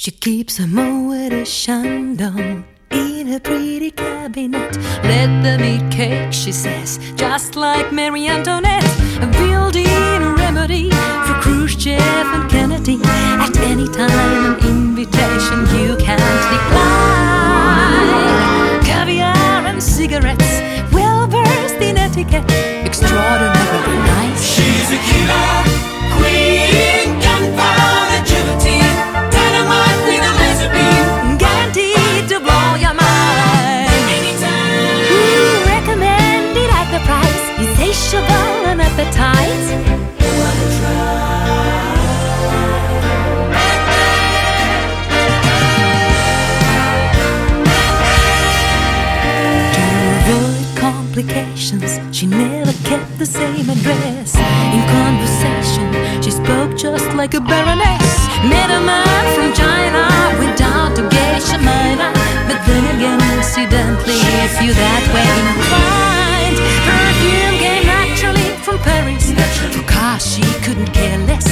She keeps a Moet Chandon in a pretty cabinet. Let them eat cake, she says, just like Marie Antoinette. A built-in remedy for Khrushchev and Kennedy. At any time, an invitation you can't decline. Caviar and cigarettes, well-versed in etiquette, extraordinarily nice. She's a killer queen, gunpowder guillotine, dynamite with a laser beam, guaranteed to blow your mind. anytime. Ooh, recommended at the price, insatiable and appetite. Wanna try? To avoid complications, she never kept the same address. In conversation, she spoke just like a baroness. Met a man from China, went down to Geisha Minor. But then again, incidentally, if you that way inclined, perfume came naturally from Paris. For cars she couldn't care less.